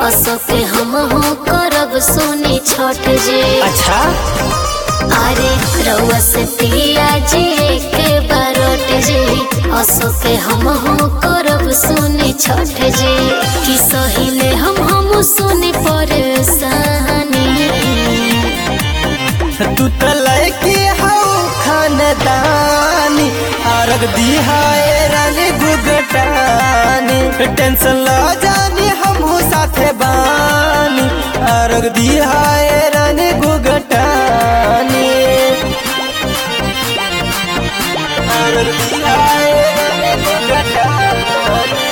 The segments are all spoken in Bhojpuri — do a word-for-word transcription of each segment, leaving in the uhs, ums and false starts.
असो के हम हो करब सोनी छठ जी। अच्छा अरे रउआ से पिया जी के बारोट जी, असो के हम हो करब सोनी छठ जी। कि सहिले हम हम सोनी परेशानी, तू तो लड़की हो खानदानी, आरग दिहाए रानी गुगटानी, टेंशन ला जानी हम हो साथे बानी, आरग दिहाए रानी गुगटानी, आरग दिहाए रानी गुगटानी,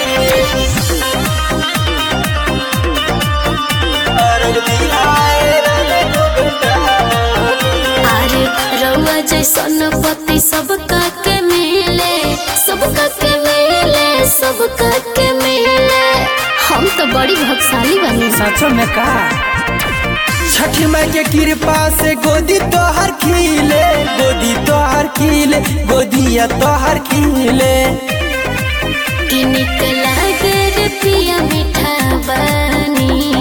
आरग दिहाए रानी गुगटानी। अरे रउआ जैसन पति सबका के मिले, सबका के मिले, सबका के मिले। हम तो बड़ी भाग्यशाली बनी। सचो में का छठी माई के कृपा से गोदी तोहर खिले, गोदी तोहर खिले, गोदिया तोहर खिले। कि निकला गे पिया मीठा बानी,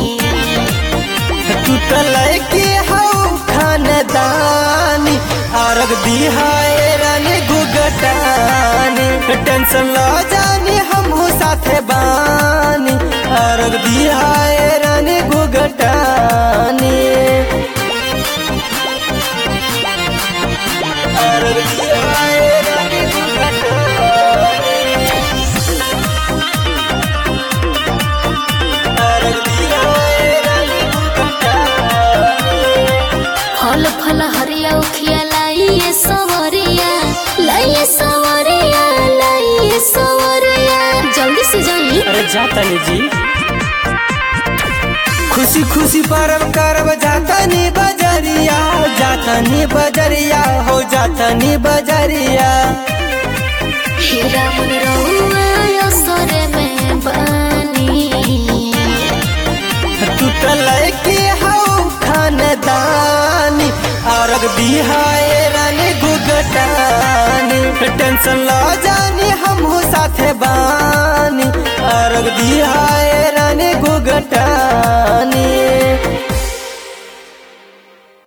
तू तो लड़की हो खानदानी, आरग दिहाए रानी गुगटानी, टेंशन ला जानी हम हो साथे बानी, आरग दिहाए रानी गुगटानी, आरग दिहाए रानी गुगटानी, आरग दिहाए रानी गुगटानी। फल फल हरिया उखिया लाइए सवरिया, लाइए सवरिया, लाइए सवरिया। जल्दी से जाइए। अरे जाता नी जी, खुशी खुशी परब करब जाता नी बजरिया, जाता नी बजरिया हो जाता नी बजरिया। हीरा मन रउआ असर में बानी, तू तो लड़की हो खानदानी, आरग दिहाए रानी गुगटानी, टेंशन ला जानी हम हो साथे बानी, आरग दिहाए